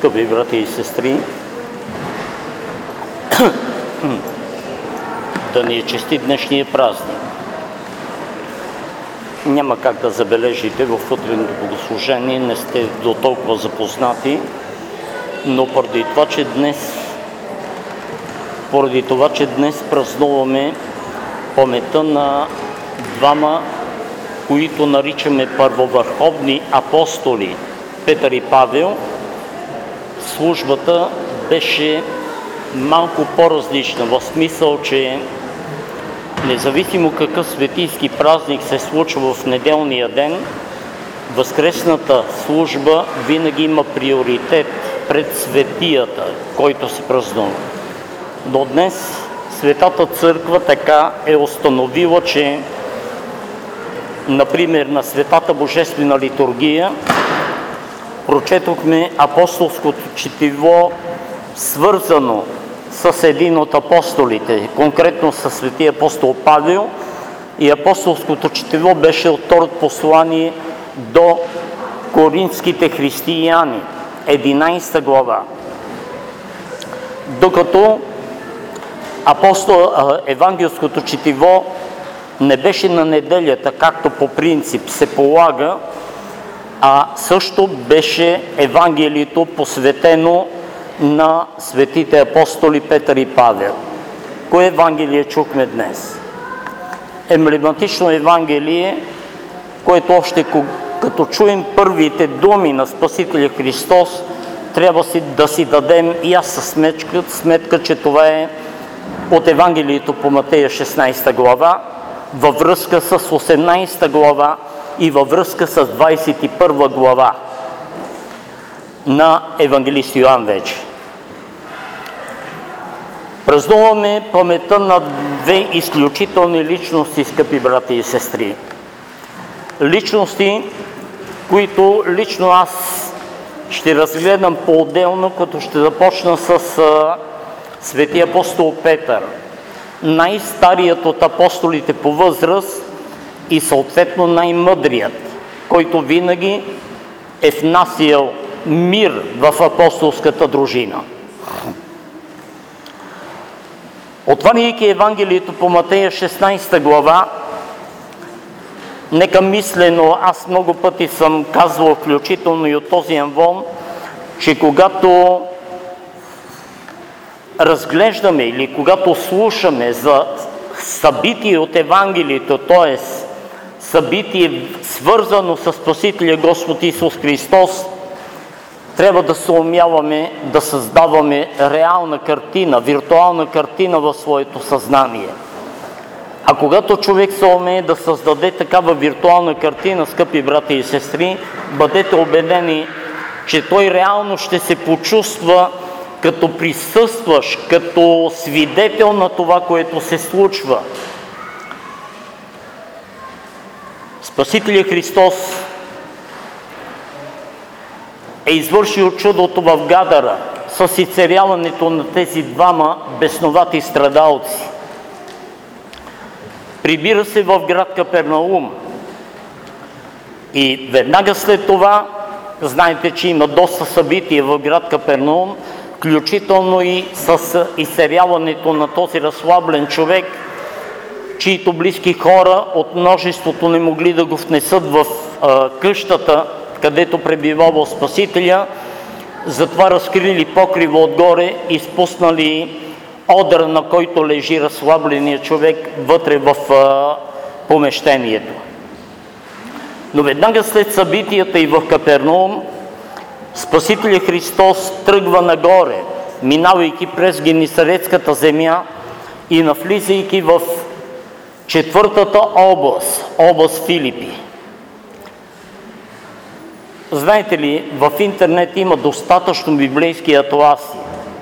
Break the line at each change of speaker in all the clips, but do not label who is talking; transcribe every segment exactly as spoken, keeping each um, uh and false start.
Скъпи брати и сестри, да ни е честит днешния празник. Няма как да забележите в утреното богослужение, не сте до толкова запознати, но поради това, че днес, поради това, че днес празнуваме паметта на двама, които наричаме първовърховни апостоли, Петър и Павел, службата беше малко по-различна, в смисъл, че независимо какъв светийски празник се случва в неделния ден, възкресната служба винаги има приоритет пред светията, който се празнува. Но днес Светата Църква така е установила, че например на Светата Божествена литургия прочетохме апостолското четиво, свързано с един от апостолите, конкретно с светия апостол Павел, и апостолското четиво беше от второто послание до коринтските християни, единадесета глава. Докато апостол, евангелското четиво не беше на неделята, както по принцип се полага, а също беше Евангелието посветено на светите апостоли Петър и Павел. Кое Евангелие чухме днес? Емблематично Евангелие, което още като чуем първите думи на Спасителя Христос, трябва си да си дадем ясна сметка, сметка, че това е от Евангелието по Матея шестнадесета глава, във връзка с осемнадесета глава и във връзка с двадесет и първа глава на евангелист Йоан вече. Празнуваме паметта на две изключителни личности, скъпи брати и сестри. Личности, които лично аз ще разгледам по-отделно, като ще започна с а, светия апостол Петър, най-старият от апостолите по възраст и съответно най-мъдрият, който винаги е внасял мир в апостолската дружина. Отваряйки Евангелието по Матея шестнадесета глава, нека мислено, аз много пъти съм казвал, включително и от този амвон, че когато разглеждаме или когато слушаме за събитие от Евангелието, т.е. събитие свързано с Спасителя Господ Исус Христос, трябва да се умяваме да създаваме реална картина, виртуална картина в своето съзнание. А когато човек се умее да създаде такава виртуална картина, скъпи брати и сестри, бъдете убедени, че той реално ще се почувства като присъстваш, като свидетел на това, което се случва. Спасителят Христос е извършил чудото в Гадара с изцеляването на тези двама бесновати страдалци. Прибира се в град Капернаум и веднага след това, знаете, че има доста събития в град Капернаум, включително и с изцеляването на този разслаблен човек, чието близки хора от множеството не могли да го внесат в а, къщата, където пребивава Спасителя, затова разкрили покрива отгоре и спуснали одъра, на който лежи разслабленият човек, вътре в а, помещението. Но веднага след събитията и в Капернаум, Спасителят Христос тръгва нагоре, минавайки през Генисаретската земя и навлизайки в четвъртата област, област Филипи. Знаете ли, в интернет има достатъчно библейски атласи.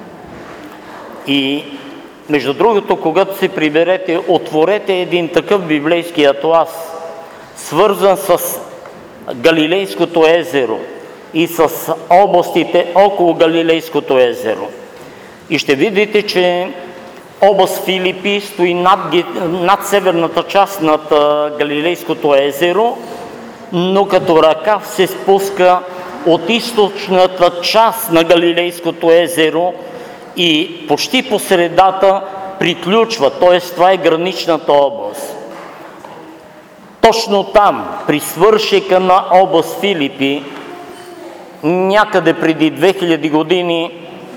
И между другото, когато се приберете, отворете един такъв библейски атлас, свързан с Галилейското езеро и с областите около Галилейското езеро. И ще видите, че област Филипи стои над, над северната част над Галилейското езеро, но като ръкав се спуска от източната част на Галилейското езеро и почти по средата приключва, т.е. това е граничната област. Точно там, при свършека на област Филипи, някъде преди две хиляди години,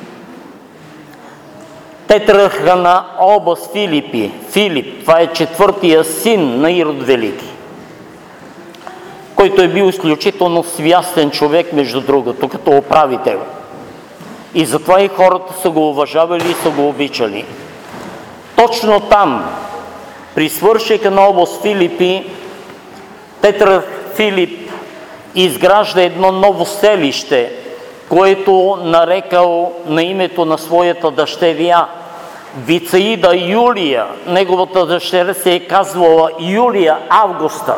те тръгнаха на област Филипи. Филип, това е четвъртия син на Ирод Велики, който е бил изключително свястен човек, между другото, като управител. И затова и хората са го уважавали и са го обичали. Точно там, при свършека на област Филипи, Петър Филип изгражда едно ново селище, което нарекал на името на своята дъщеря Вицаида Юлия. Неговата дъщеря се е казвала Юлия Августа,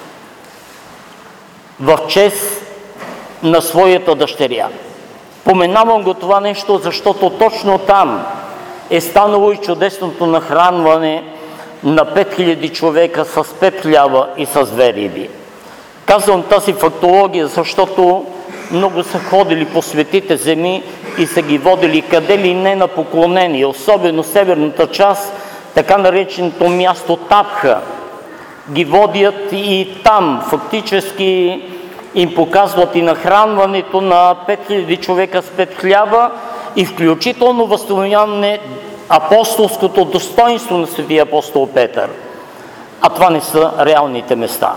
в чест на своята дъщеря. Поменавам го това нещо, защото точно там е станало и чудесното нахранване на пет хиляди човека с пет хляба и с две риби. Казвам тази фактология, защото много са ходили по светите земи и са ги водили къде ли не на поклонение, особено северната част, така нареченото място Тапха. Ги водят и там, фактически им показват и нахранването на пет хиляди човека с пет хляба и включително възстановяване апостолското достоинство на светия апостол Петър. А това не са реалните места.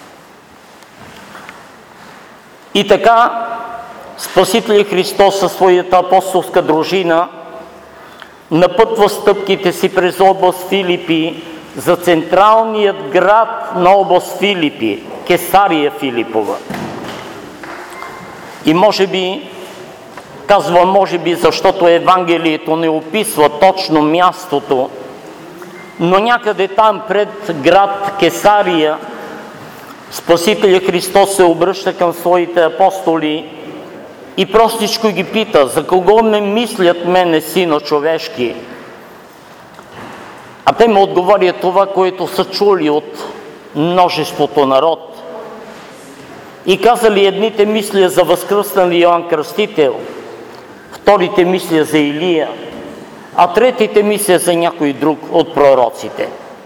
И така, Спасителят Христос със своята апостолска дружина напътва стъпките си през област Филипи за централният град на област Филипи, Кесария Филипова. И може би, казвам може би, защото Евангелието не описва точно мястото, но някъде там пред град Кесария Спасителят Христос се обръща към своите апостоли и простичко ги пита: за кого ме мислят мене, сина човешки? А те му отговорят това, което са чули от множеството народ. И казали: едните мисля за възкръснали Йоан Кръстител, вторите мисля за Илия, а третите мисля за някой друг от пророците.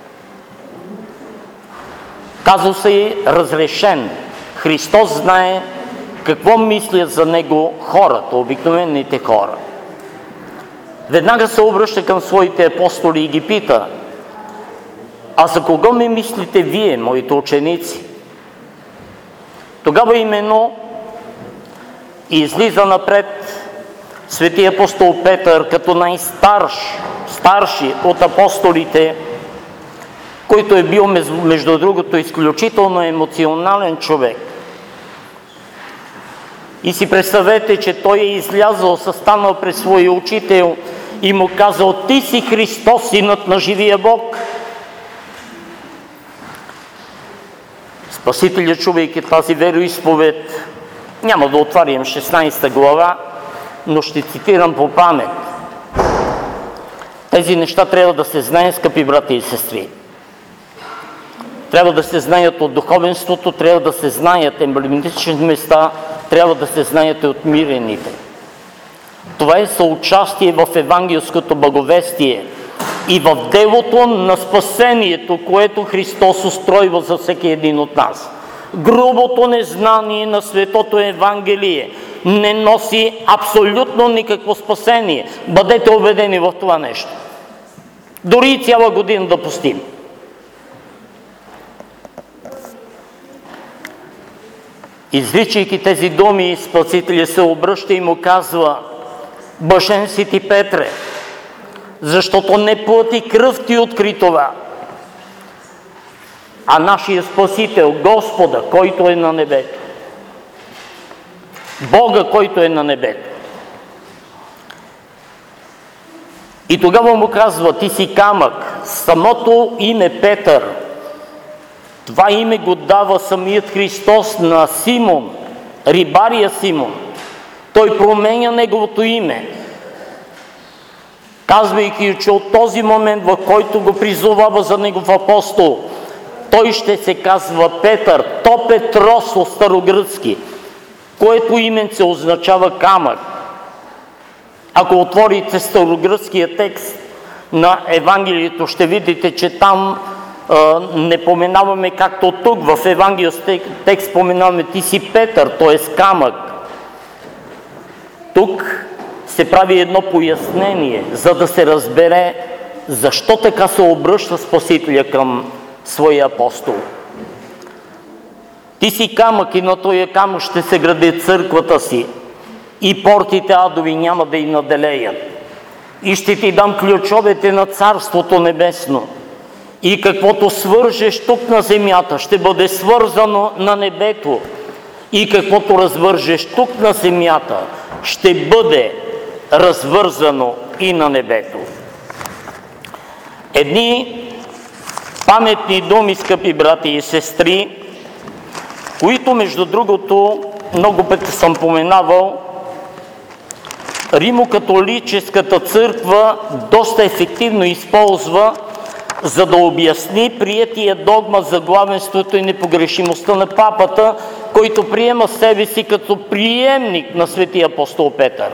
Казва се и разрешен. Христос знае какво мислят за него хората, обикновените хора. Веднага се обръща към своите апостоли и ги пита: а за кого ме мислите вие, моите ученици? Тогава именно излиза напред светия апостол Петър като най-старш, старши от апостолите, който е бил, между другото, изключително емоционален човек. И си представете, че той е излязъл, състанал пред своя учител и му казал: ти си Христос, синът на живия Бог. Спасителят, чувайки тази вероизповед, няма да отварям шестнадесета глава, но ще цитирам по памет. Тези неща трябва да се знаят, скъпи брати и сестри. Трябва да се знаят от духовенството, трябва да се знаят емблематични места, трябва да се знаят и от мирените. Това е съучастие в евангелското благовестие и в делото на спасението, което Христос устройва за всеки един от нас. Грубото незнание на Светото Евангелие не носи абсолютно никакво спасение. Бъдете убедени в това нещо. Дори и цяла година да постим. Изричайки тези думи, Спасителят се обръща и му казва: блажен си ти, Петре, защото не плът и кръв ти откри това, а нашия Спасител, Господа, който е на небето. Бога, който е на небето. И тогава му казва: ти си камък. Самото име Петър, това име го дава самият Христос на Симон, рибария Симон. Той променя неговото име, казвайки, че от този момент, в който го призовава за негов апостол, той ще се казва Петър, то Петрос от старогръцки. което именце означава камък. Ако отворите старогръцкия текст на Евангелието, ще видите, че там а, не поменаваме както тук, в Евангелието текст поменаваме ти си Петър, т.е. камък. Тук се прави едно пояснение, за да се разбере защо така се обръща Спасителя към своя апостол. Ти си камък и на този камък ще се гради църквата си и портите адови няма да й наделеят. И ще ти дам ключовете на Царството Небесно. И каквото свържеш тук на земята, ще бъде свързано на небето. И каквото развържеш тук на земята, ще бъде развързано и на небето. Едни паметни думи, скъпи брати и сестри, които, между другото, много пъти съм поменавал, Римокатолическата църква доста ефективно използва, за да обясни приетия догма за главенството и непогрешимостта на папата, който приема себе си като приемник на светия апостол Петър.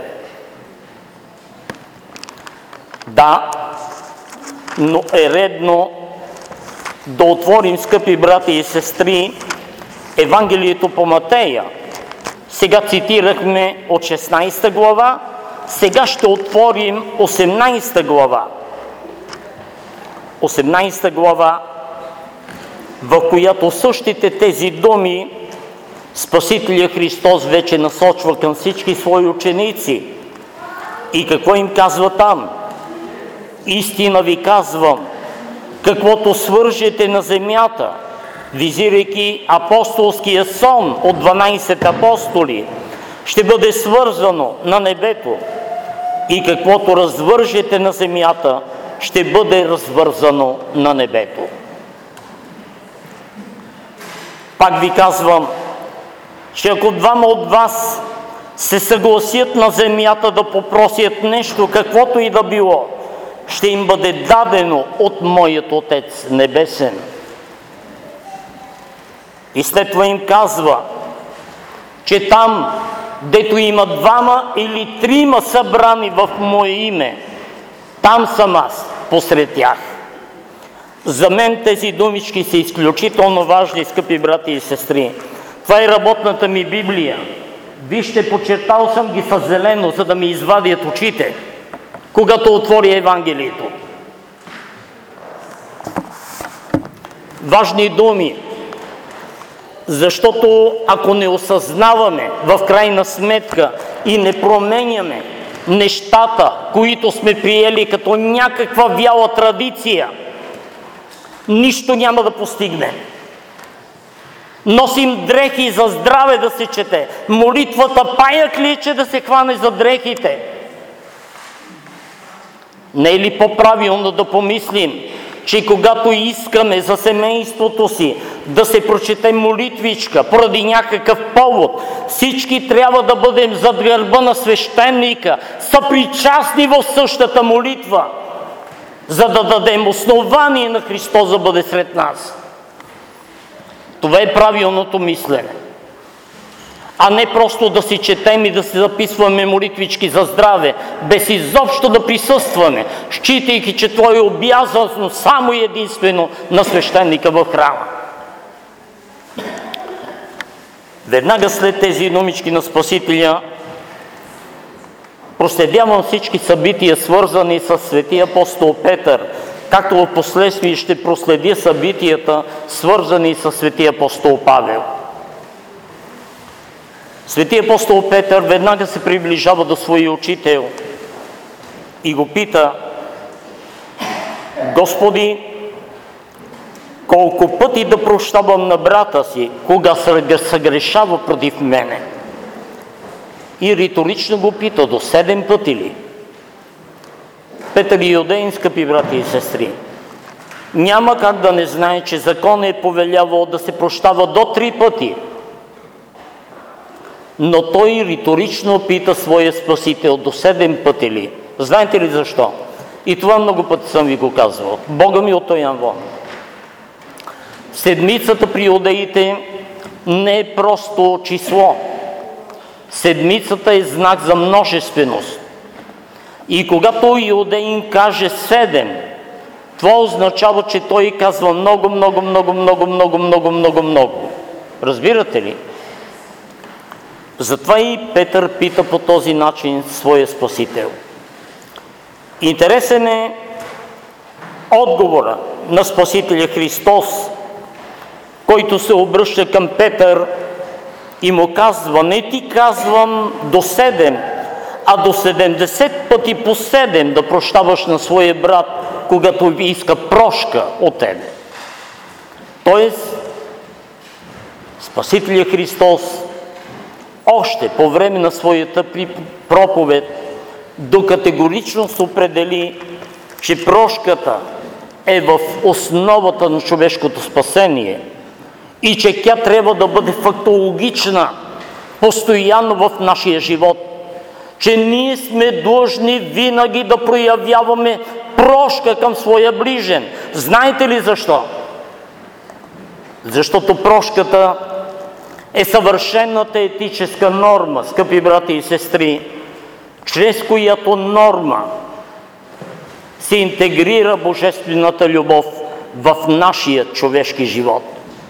Да, но е редно да отворим, скъпи брати и сестри, Евангелието по Матея. Сега цитирахме от шестнадесета глава, сега ще отворим осемнадесета глава. осемнадесета глава, в която същите тези думи Спасителя Христос вече насочва към всички свои ученици. И какво им казва там? Истина ви казвам, каквото свържете на земята, визирайки апостолския сон от дванадесет апостоли, ще бъде свързано на небето. И каквото развържете на земята, ще бъде развързано на небето. Пак ви казвам, че ако двама от вас се съгласят на земята да попросят нещо, каквото и да било, ще им бъде дадено от моят Отец Небесен. И след това им казва, че там, дето има двама или трима събрани в мое име, там съм аз посред тях. За мен тези думички са изключително важни, скъпи брати и сестри. Това е работната ми Библия. Вижте, подчертал съм ги със зелено, за да ми извадят очите, когато отворя Евангелието. Важни думи, защото ако не осъзнаваме в крайна сметка и не променяме нещата, които сме приели като някаква вяла традиция, нищо няма да постигнем. Носим дрехи за здраве да се чете. Молитвата паяк ли, че да се хване за дрехите? Не е ли по-правилно да помислим, че когато искаме за семейството си да се прочете молитвичка поради някакъв повод, всички трябва да бъдем зад гърба на свещеника, съпричастни в същата молитва, за да дадем основание на Христос да бъде сред нас. Това е правилното мислене. А не просто да си четем и да си записваме молитвички за здраве, без изобщо да присъстваме, считайки, че това е обязано само и единствено на свещеника в храма. Веднага след тези думички на Спасителя проследявам всички събития, свързани с светия апостол Петър, както в последствие ще проследя събитията, свързани с светия апостол Павел. Светия апостол Петър веднага се приближава до своя учител и го пита: Господи, колко пъти да прощавам на брата си, кога съгрешава против мене? И риторично го пита: до седем пъти ли? Петър Юдеин, скъпи брати и сестри, няма как да не знае, че закон е повелявал да се прощава до три пъти. Но той риторично пита своя Спасител: до седем пъти ли? Знаете ли защо? И това много пъти съм ви го казвал. Бога ми от този вон. Седмицата при юдеите не е просто число. седмицата е знак за множественост. И когато Иудеин каже седем, това означава, че той казва много, много, много, много, много, много, много, много. Разбирате ли? Затова и Петър пита по този начин своя Спасител. Интересен е отговора на Спасителя Христос, който се обръща към Петър и му казва: не ти казвам до седем, а до седемдесет пъти по седем да прощаваш на своя брат, когато ви иска прошка от тебе. Тоест, Спасителя Христос още по време на своята проповед докатегорично се определи, че прошката е в основата на човешкото спасение и че тя трябва да бъде фактологична постоянно в нашия живот, че ние сме длъжни винаги да проявяваме прошка към своя ближен. Знаете ли защо? Защото прошката е съвършената етическа норма, скъпи брати и сестри, чрез която норма се интегрира божествената любов в нашия човешки живот.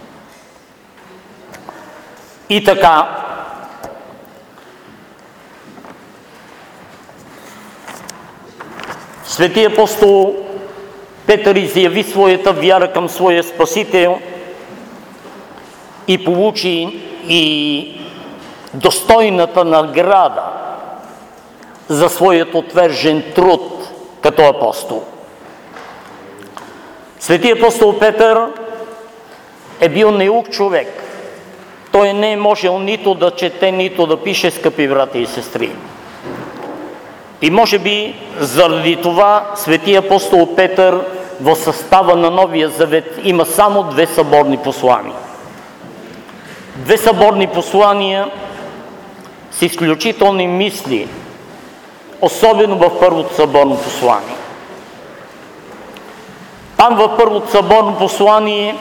И така, Свети апостол Петър изяви своята вяра към своя Спасител и получи и достойната награда за своят отвержен труд като апостол. Свети апостол Петър е бил неук човек. Той не е можел нито да чете, нито да пише, скъпи брати и сестри. И може би заради това Свети апостол Петър в състава на Новия Завет има само две съборни послания. Две съборни послания с изключителни мисли, особено в първото съборно послание. Там в първото съборно послание,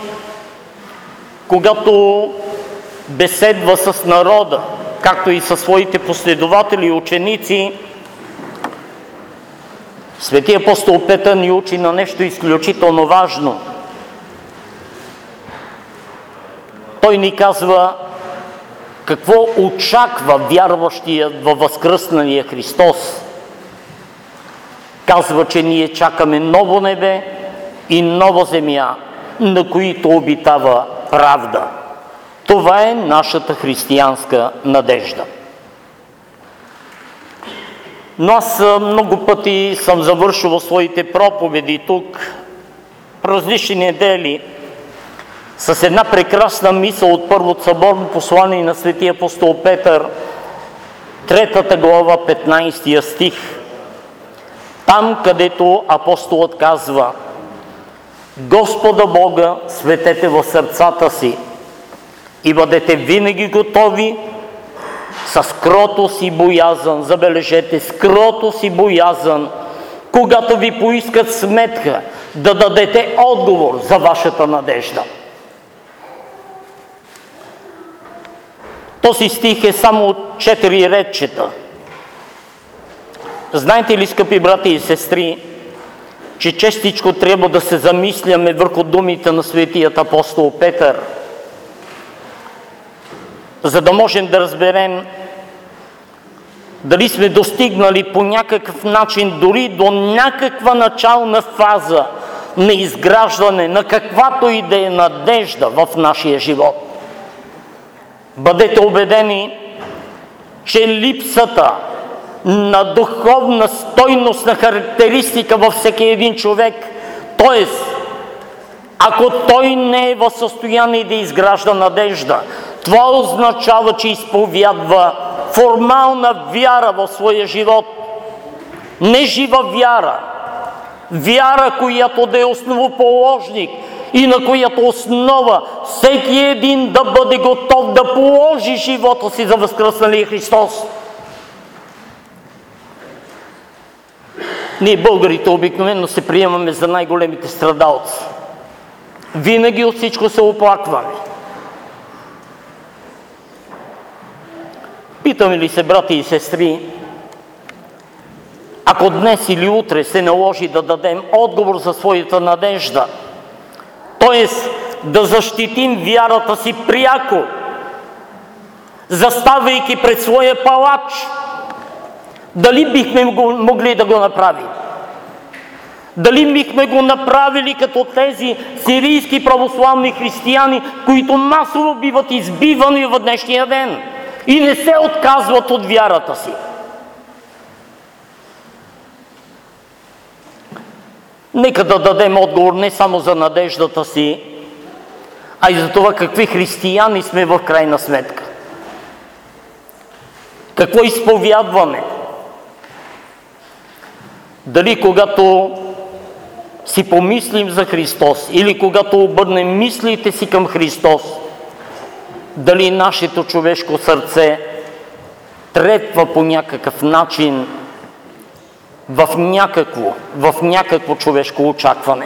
когато беседва с народа, както и със своите последователи и ученици, Свети апостол Петър ни учи на нещо изключително важно. Той ни казва какво очаква вярващия във възкръсналия Христос. Казва, че ние чакаме ново небе и нова земя, на които обитава правда. Това е нашата християнска надежда. Но аз много пъти съм завършил своите проповеди тук, различни недели, с една прекрасна мисъл от първото съборно послание на Свети апостол Петър, третата глава, петнайсети стих. Там, където апостолът казва: Господа Бога светете в сърцата си и бъдете винаги готови с кротост и боязън, забележете, с кротост и боязън, когато ви поискат сметка, да дадете отговор за вашата надежда. Този стих е само четири редчета. Знаете ли, скъпи брати и сестри, че честичко трябва да се замисляме върху думите на светият апостол Петър, за да можем да разберем дали сме достигнали по някакъв начин дори до някаква начална фаза на изграждане на каквато и да е надежда в нашия живот. Бъдете убедени, че липсата на духовна стойностна характеристика във всеки един човек, т.е. ако той не е в състояние да изгражда надежда, това означава, че изповядва формална вяра в своя живот. Не жива вяра. Вяра, която да е основоположник и на която основа всеки един да бъде готов да положи живота си за възкръсналия Христос. Ние, българите, обикновено се приемаме за най-големите страдалци. Винаги от всичко се оплакваме. Питаме ли се, брати и сестри, ако днес или утре се наложи да дадем отговор за своята надежда, т.е. да защитим вярата си пряко, заставайки пред своя палач, дали бихме могли да го направим? Дали бихме го направили като тези сирийски православни християни, които масово биват избивани в днешния ден и не се отказват от вярата си? Нека да дадем отговор не само за надеждата си, а и за това какви християни сме в крайна сметка. Какво изповядваме? Дали когато си помислим за Христос или когато обърнем мислите си към Христос, дали нашето човешко сърце трепва по някакъв начин в някакво, в някакво човешко очакване.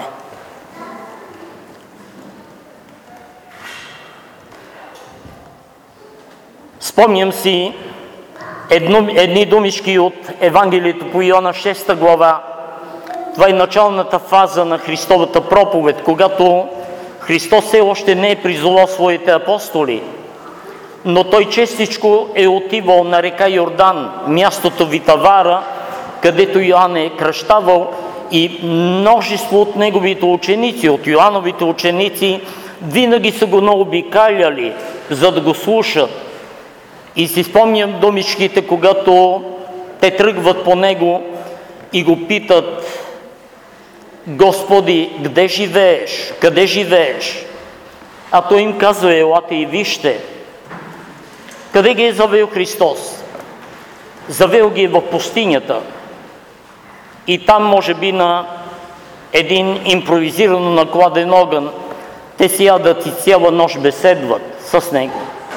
Спомням си едно, едни думички от Евангелието по Йоанна шеста глава. Това е началната фаза на Христовата проповед, когато Христос все още не е призовал своите апостоли, но Той честичко е отивал на река Йордан, мястото Витавара, където Йоан е кръщавал, и множество от неговите ученици, от Йоановите ученици, винаги са го наобикаляли, за да го слушат. И си спомням думичките, когато те тръгват по него и го питат: Господи, къде живееш? Къде живееш? А той им казва: елате и вижте. Къде ги е завел Христос? Завел ги е в пустинята. И там, може би, на един импровизирано накладен огън, те си ядат и цяла нощ беседват с него.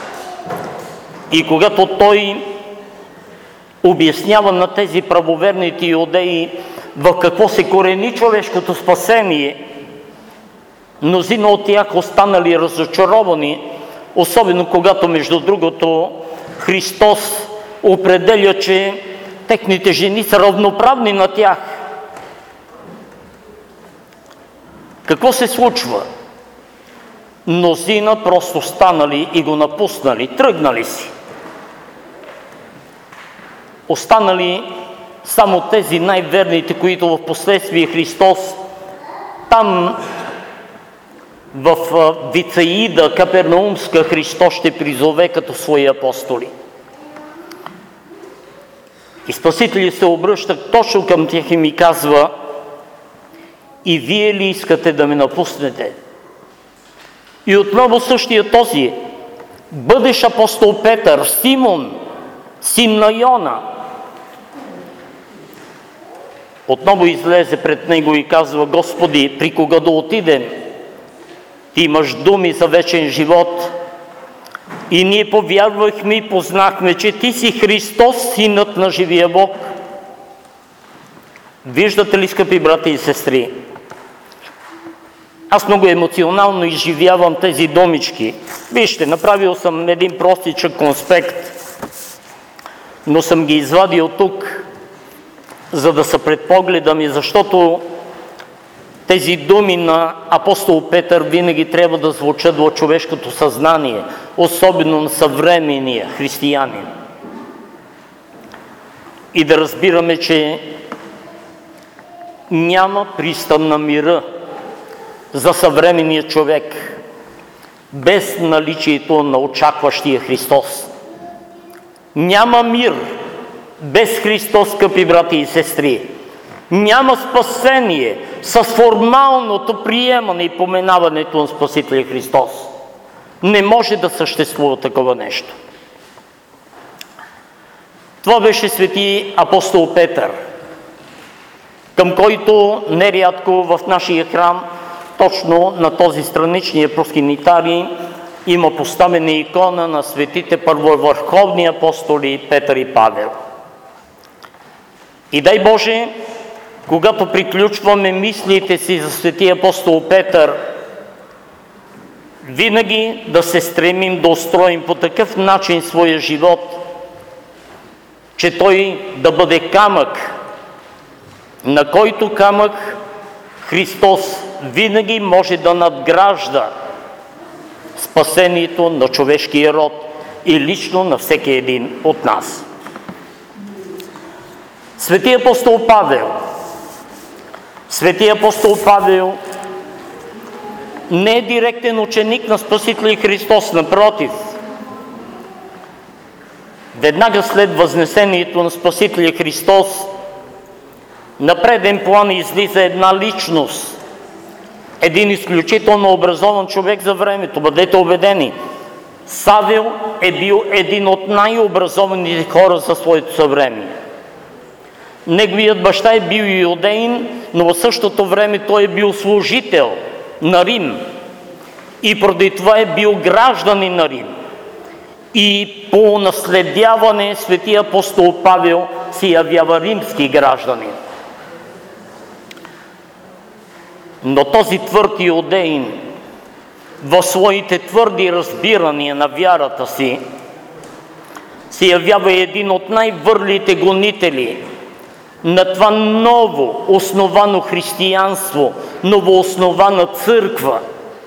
И когато той обяснява на тези правоверните иудеи в какво се корени човешкото спасение, мнозина от тях останали разочаровани, особено когато, между другото, Христос определя, че техните жени са равноправни на тях. Какво се случва? Мнозина просто станали и го напуснали, тръгнали си. Останали само тези най-верните, които в последствие Христос там в Вицаида, Капернаумска, Христос ще призове като свои апостоли. И Спасителят се обръща точно към тях и ми казва: и вие ли искате да ме напуснете? И отново същия този бъдещ апостол Петър, Симон, син на Йона, отново излезе пред него и казва: Господи, при кога да отидем? Ти имаш думи за вечен живот. И ние повярвахме и познахме, че Ти си Христос, Синът на живия Бог. Виждате ли, скъпи брати и сестри? Аз много емоционално изживявам тези думички. Вижте, направил съм един простичък конспект, но съм ги извадил тук, за да са пред погледа ми, защото тези думи на апостол Петър винаги трябва да звучат в човешкото съзнание, особено на съвременния християнин. И да разбираме, че няма пристан на мира за съвременния човек без наличието на очакващия Христос. Няма мир без Христос, скъпи брати и сестри. Няма спасение с формалното приемане и поменаването на Спасителя Христос. Не може да съществува такова нещо. Това беше свети апостол Петър, към който нерядко в нашия храм, точно на този страничния проскинитарий, има поставена икона на светите първовърховни апостоли Петър и Павел. И дай Боже, когато приключваме мислите си за светия апостол Петър, винаги да се стремим да устроим по такъв начин своя живот, че той да бъде камък, на който камък Христос винаги може да надгражда спасението на човешкия род и лично на всеки един от нас. Свети апостол Павел. Свети апостол Павел не е директен ученик на Спасителя Христос, напротив. Веднага след възнесението на Спасителя Христос, на преден план излиза една личност, един изключително образован човек за времето. Бъдете убедени, Савел е бил един от най-образованите хора за своето съвремие. Неговият баща е бил юдеин, но в същото време той е бил служител на Рим и поради това е бил гражданин на Рим. И по наследяване светия апостол Павел се явява римски гражданин. Но този твърд юдеин в своите твърди разбирания на вярата си се явява един от най-върлите гонители на това ново основано християнство, новооснована църква.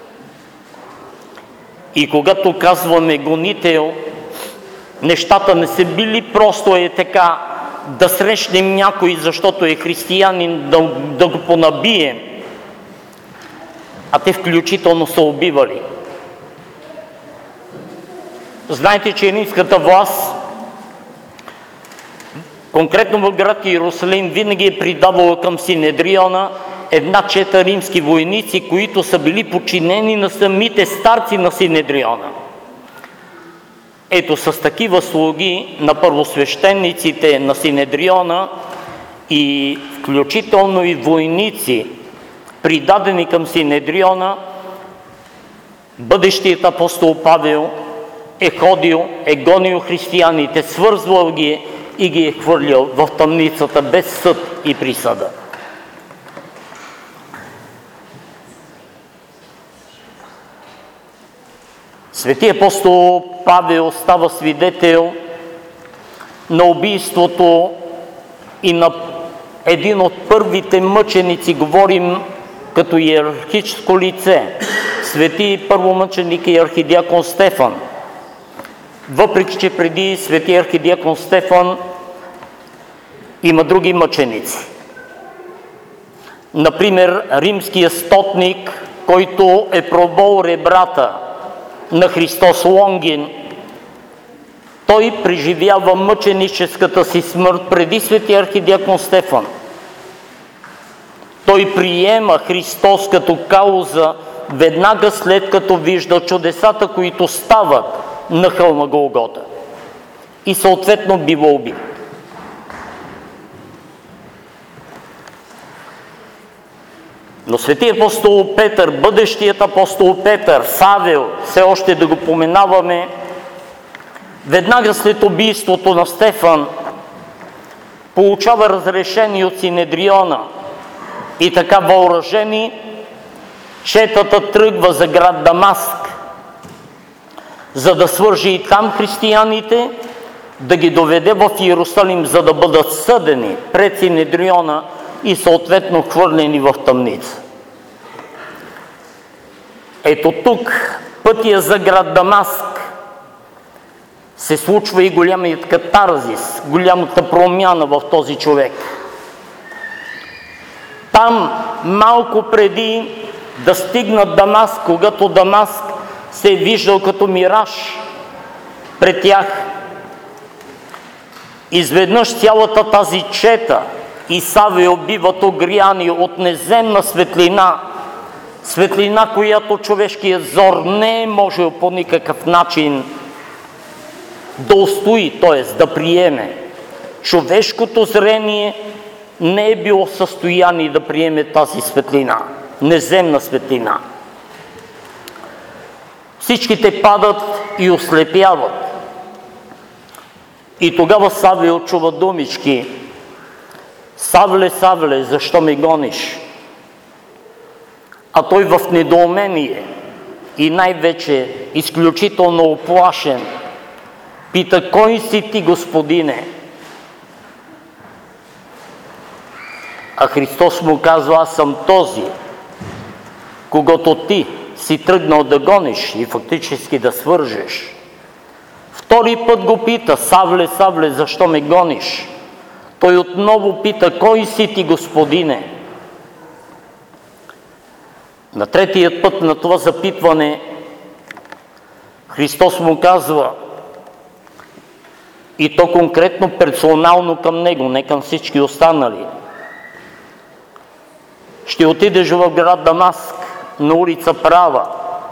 И когато казваме гонител, нещата не са били просто е така да срещнем някой, защото е християнин, да, да го понабием, а те включително са убивали. Знаете, че римската власт, конкретно в град Иерусалим, винаги е придавала към Синедриона една чета римски войници, които са били подчинени на самите старци на Синедриона. Ето с такива слуги на първосвещениците на Синедриона и включително и войници, придадени към Синедриона, бъдещият апостол Павел е ходил, е гонил християните, свързвал ги и ги е хвърлял в тъмницата без съд и присъда. Свети апостол Павел става свидетел на убийството и на един от първите мъченици, говорим като иерархическо лице, свети първомъченик и архидиакон Стефан. Въпреки че преди свети архидиакон Стефан има други мъченици. Например, римският стотник, който е пробол ребрата на Христос Лонгин, той преживява мъченическата си смърт преди свети архидиакон Стефан. Той приема Христос като кауза веднага след като вижда чудесата, които стават на хълма Голгота. И съответно бива убит. Но свети апостол Петър, бъдещият апостол Петър, Савел, все още да го поменаваме, веднага след убийството на Стефан получава разрешение от Синедриона и така въоръжени четата тръгва за град Дамаск, за да свържи и там християните, да ги доведе в Иерусалим, за да бъдат съдени пред Синедриона и съответно хвърлени в тъмница. Ето тук, пътя за град Дамаск, се случва и голямият катарзис, голямата промяна в този човек. Там, малко преди да стигнат Дамаск, когато Дамаск се е виждал като мираж пред тях, изведнъж цялата тази чета и Савел биват огряни от неземна светлина, светлина, която човешкият зор не е можел по никакъв начин да устои, т.е. да приеме. Човешкото зрение не е било в състояние да приеме тази светлина, неземна светлина. Всичките падат и ослепяват. И тогава Савел чува думички: Савле, Савле, защо ме гониш? А той в недоумение и най-вече изключително оплашен пита: кой си ти, Господине? А Христос му казва: аз съм този, когато ти си тръгнал да гониш и фактически да свържеш. Втори път го пита: Савле, Савле, защо ме гониш? Той отново пита: кой си ти, Господине? На третият път на това запитване Христос му казва, и то конкретно персонално към него, не към всички останали: ще отидеш в град Дамаск, на улица Права,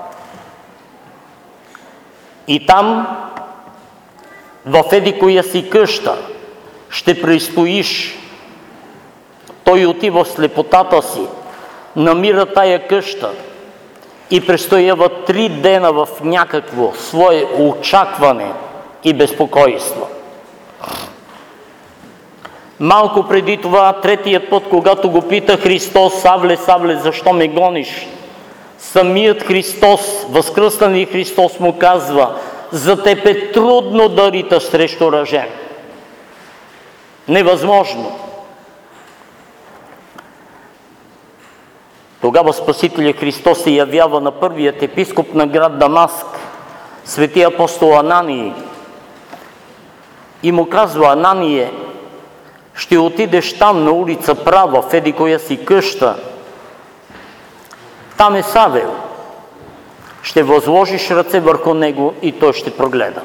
и там в еди коя си къща ще престоиш. Той отива в слепотата си, намира тая къща и престоява три дена в някакво свое очакване и безпокойство. Малко преди това, третият път, когато го пита Христос: Савле, Савле, защо ме гониш? Самият Христос, възкръснали Христос, му казва: за теб е трудно да риташ срещу ръжен. Невъзможно. Тогава Спасителя Христос се явява на първият епископ на град Дамаск, свети апостол Анании, и му казва: Анание, ще отидеш там на улица Права, в еди коя си къща. Там е Савел. Ще възложиш ръце върху него и той ще прогледа.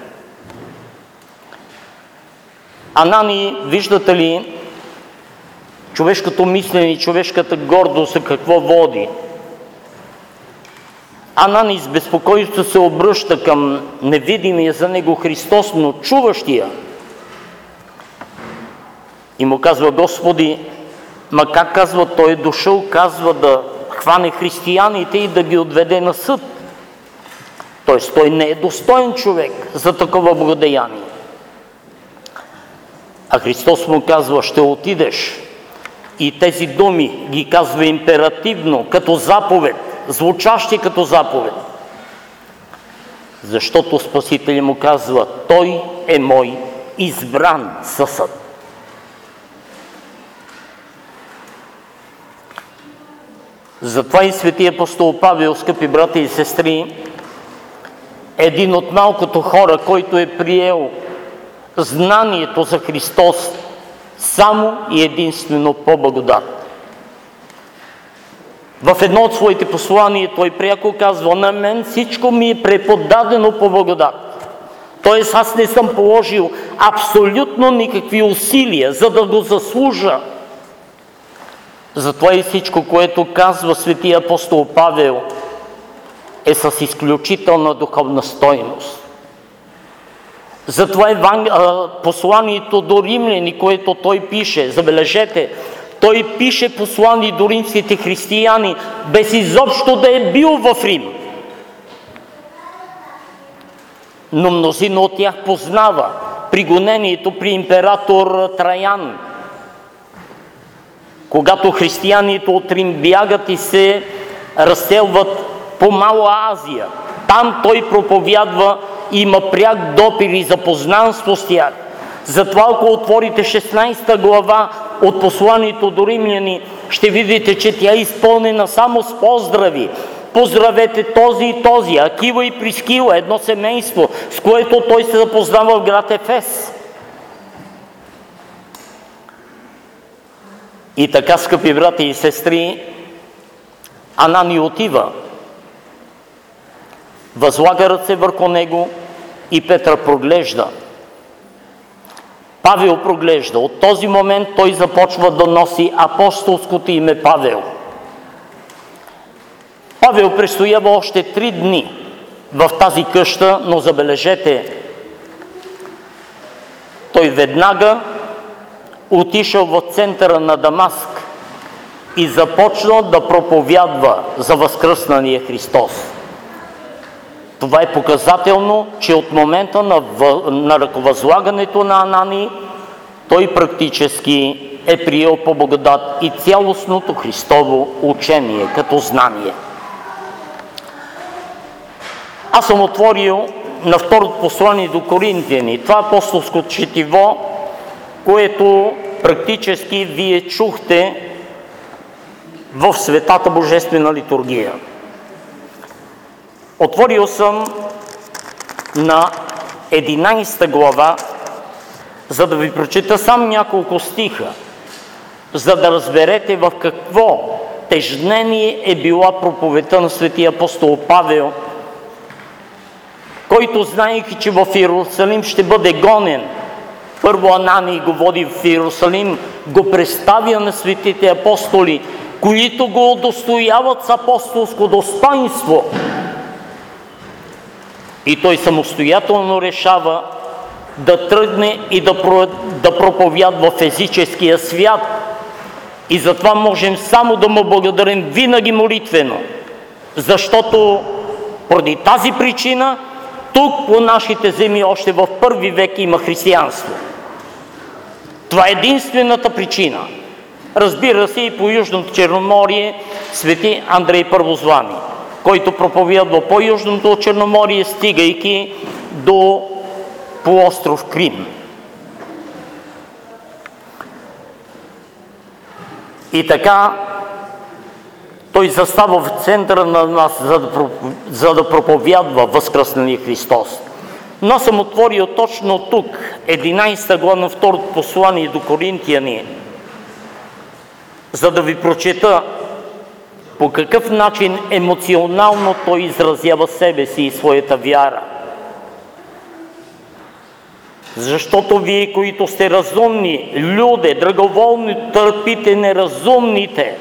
Анани, виждате ли човешкото мислене и човешката гордост какво води? Анани с безпокойство се обръща към невидимия за него Христос, но чуващия, и му казва: Господи, ма как, казва, той е дошъл, казва, да хване християните и да ги отведе на съд. Тоест той не е достоен човек за такова благодеяние. А Христос му казва: ще отидеш. И тези думи ги казва императивно, като заповед, звучащи като заповед. Защото Спасителя му казва: той е мой избран съсъд. Затова и свети апостол Павел, скъпи брати и сестри, един от малкото хора, който е приел знанието за Христос само и единствено по благодат. В едно от своите послания той пряко казва: на мен всичко ми е преподадено по благодат. Тоест аз не съм положил абсолютно никакви усилия, за да го заслужа. Затова и всичко, което казва светия апостол Павел, е с изключителна духовна стойност. Затова еван... посланието до римляни, което той пише, забележете, той пише послание до римските християни, без изобщо да е бил в Рим. Но мнозина от тях познава при гонението при император Траян, когато християните от Рим бягат и се разселват по Мала Азия. Там той проповядва и има пряк допир и запознанство с тях. Затова, ако отворите шестнадесета глава от посланието до римляни, ще видите, че тя е изпълнена само с поздрави. Поздравете този и този, Акила и Прискила, едно семейство, с което той се запознава в град Ефес. И така, скъпи брати и сестри, Анани отива, възлага ръце върху него и Петър проглежда. Павел проглежда. От този момент той започва да носи апостолското име Павел. Павел престоява още три дни в тази къща, но забележете, той веднага отишъл в центъра на Дамаск и започнал да проповядва за възкръснания Христос. Това е показателно, че от момента на, в... на ръковъзлагането на Анани, той практически е приел по благодат и цялостното Христово учение като знание. Аз съм отворил на второто послание до Коринтияни. Това апостолско четиво, което практически вие чухте в Светата Божествена литургия. Отворил съм на единайсета глава, за да ви прочита сам няколко стиха, за да разберете в какво тежнение е била проповедта на светия апостол Павел, който, знаейки, че в Иерусалим ще бъде гонен, първо Ананий го води в Иерусалим, го представя на светите апостоли, които го удостояват с апостолско достоинство. И той самостоятелно решава да тръгне и да, про... да проповядва в езическия свят. И затова можем само да му благодарим винаги молитвено, защото поради тази причина тук по нашите земи още в първи век има християнство. Това е единствената причина. Разбира се, и по Южното Черноморие свети Андрей Първозвани, който проповядва по Южното Черноморие, стигайки до полуостров Крим. И така той застава в центъра на нас, за да, за да проповядва възкръсналия Христос. Но съм отворил точно тук, единайсета глава на второто послание до Коринтияни, за да ви прочета по какъв начин емоционално той изразява себе си и своята вяра. Защото вие, които сте разумни, люде, драговолни, търпите неразумните.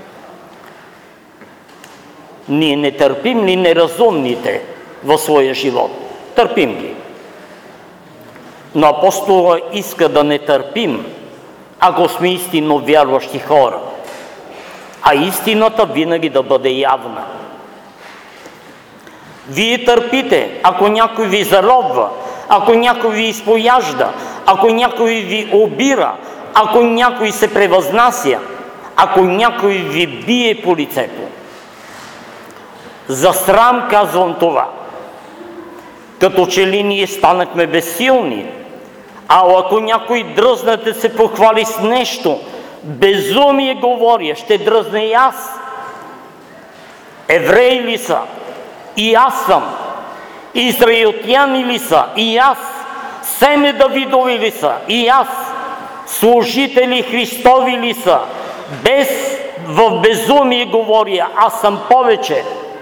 Ние не търпим ли неразумните в своя живот? Търпим ги. Но апостола иска да не търпим, ако сме истинно вярващи хора. А истината винаги да бъде явна. Вие търпите, ако някой ви заробва, ако някой ви изпояжда, ако някой ви обира, ако някой се превъзнася, ако някой ви бие по лицето. За срам казвам това. Като че ли ние станахме безсилни, а ако някой дръзне да се похвали с нещо, безумие говоря, ще дръзне и аз. Евреи ли са? И аз съм. Израелтяни ли са? И аз. Семе Давидови ли са? И аз. Служители Христови ли са? Без в безумие говоря, аз съм повече.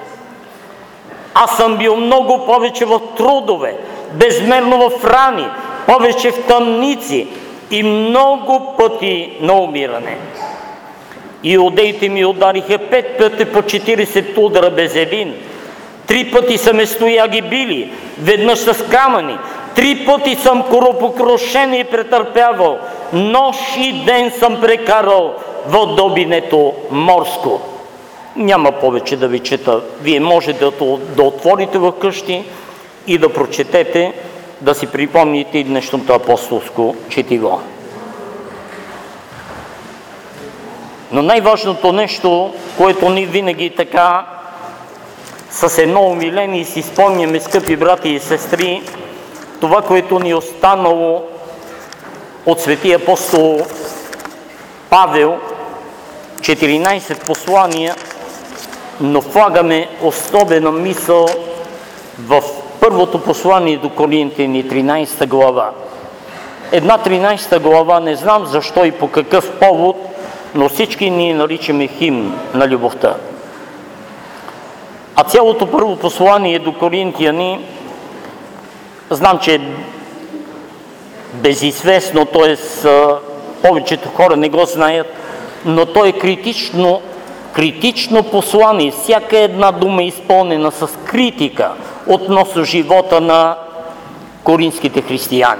Аз съм бил много повече в трудове, безмерно в рани, повече в тъмници и много пъти на умиране. Иудеите ми удариха пет пъти по четирийсет удара без един. Три пъти са ме стояги били, веднъж с камъни. Три пъти съм коропокрушение претърпявал. Нощ и ден съм прекарал в добинето морско. Няма повече да ви чета. Вие може да, да отворите във къщи и да прочетете, да си припомните и днешното апостолско четиво. Но най-важното нещо, което ни винаги така с едно умиление си спомняме, скъпи брати и сестри, това, което ни е останало от светия апостол Павел, четиринайсет послания, но влагаме особена мисъл в първото послание до Коринтияни, тринайсета глава. Една тринайсета глава, не знам защо и по какъв повод, но всички ние наричаме химн на любовта. А цялото първо послание до Коринтияни, знам, че е безизвестно, т.е. повечето хора не го знаят, но то е критично, критично послание. Всяка една дума е изпълнена с критика относно живота на коринските християни.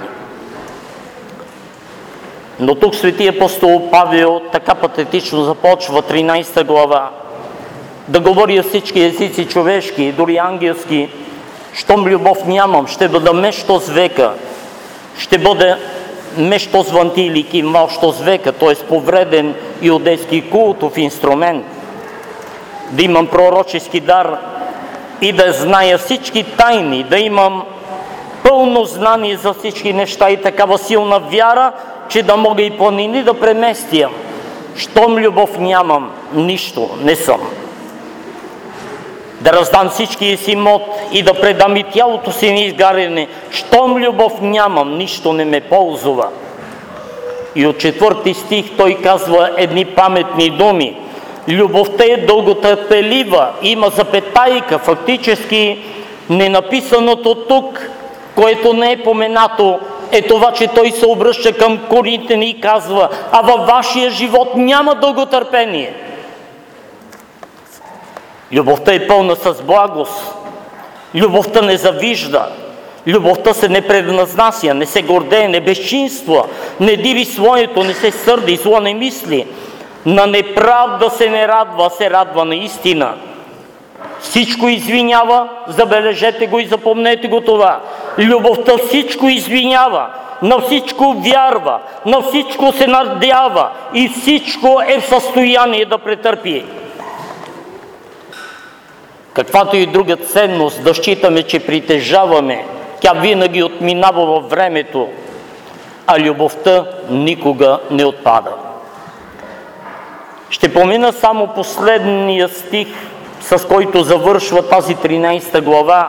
Но тук светия апостол Павел така патетично започва тринайсета глава да говори всички езици човешки, дори ангелски. Щом любов нямам, ще бъда мещо с века, ще бъда мещо с вантилики, мощо с века, т.е. повреден иудейски култов инструмент. Да имам пророчески дар и да зная всички тайни, да имам пълно знание за всички неща и такава силна вяра, че да мога и планини да преместям щом любов нямам, нищо не съм. Да раздам всичкия си имот и да предам и тялото си на изгаряне, щом любов нямам, нищо не ме ползва. И от четвърти стих той казва едни паметни думи. Любовта е дълготърпелива, има запетайка, фактически ненаписаното тук, което не е поменато, е това, че той се обръща към Коринтяни и казва: а във вашия живот няма дълготърпение. Любовта е пълна с благост. Любовта не завижда. Любовта се не предназнача, не се гордее, не безчинства, не диви своето, не се сърди, зло не мисли. На неправда се не радва, се радва на истина. Всичко извинява, забележете го и запомнете го това. Любовта всичко извинява, на всичко вярва, на всичко се надява и всичко е в състояние да претърпи. Каквато и друга ценност да считаме, че притежаваме, тя винаги отминава във времето, а любовта никога не отпада. Ще помина само последния стих, с който завършва тази тринайсета глава.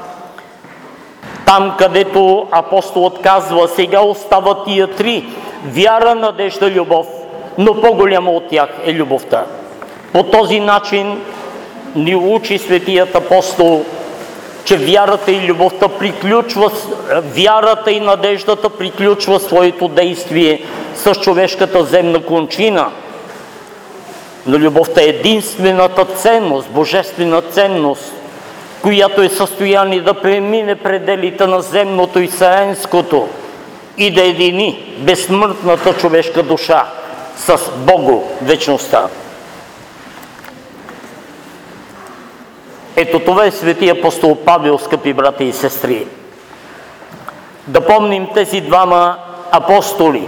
Там, където апостолът казва: сега остават тия три – вяра, надежда, любов, но по-голяма от тях е любовта. По този начин ни учи светият апостол, че вярата и любовта приключва, вярата и надеждата приключва своето действие с човешката земна кончина. Но любовта е единствената ценност, божествена ценност, която е в състояние да премине пределите на земното и вселенското и да едини безсмъртната човешка душа с Богу вечността. Ето това е светия апостол Павел, скъпи брати и сестри. Да помним тези двама апостоли.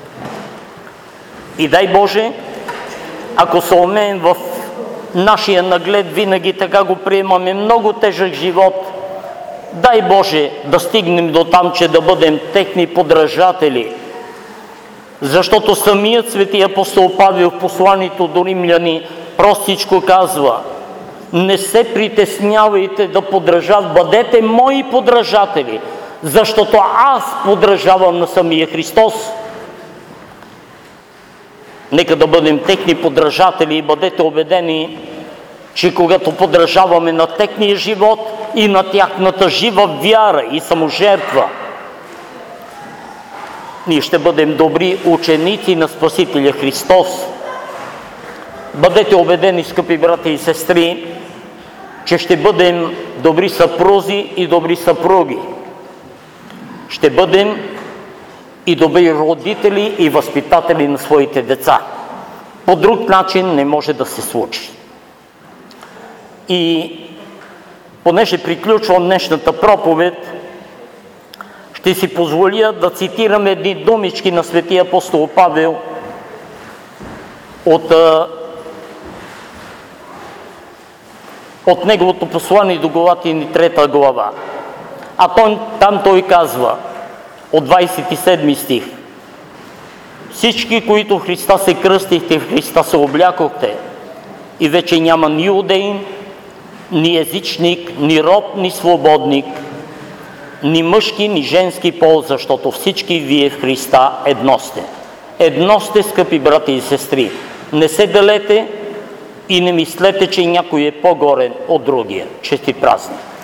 И дай Боже, ако се умеем в нашия наглед, винаги така го приемаме, много тежък живот, дай Боже да стигнем до там, че да бъдем техни подражатели. Защото самият свети апостол Павел в посланието до римляни простичко казва: не се притеснявайте да подражат, бъдете мои подражатели, защото аз подражавам на самия Христос. Нека да бъдем техни подражатели и бъдете убедени, че когато подражаваме на техния живот и на тяхната жива вяра и саможертва, ние ще бъдем добри ученици на Спасителя Христос. Бъдете убедени, скъпи брати и сестри, че ще бъдем добри съпрузи и добри съпруги. Ще бъдем и добри родители и възпитатели на своите деца. По друг начин не може да се случи. И понеже приключвам днешната проповед, ще си позволя да цитирам едни думички на светия апостол Павел от, от неговото послание до Галатяни трета глава. А той, там той казва, от двайсет и седми стих: всички, които в Христа се кръстихте, в Христа се облякохте, и вече няма ни иудеин, ни езичник, ни роб, ни свободник, ни мъжки, ни женски пол, защото всички вие в Христа едно сте. Едно сте, скъпи брати и сестри. Не се делете и не мислете, че някой е по-горен от другия. Честит празник!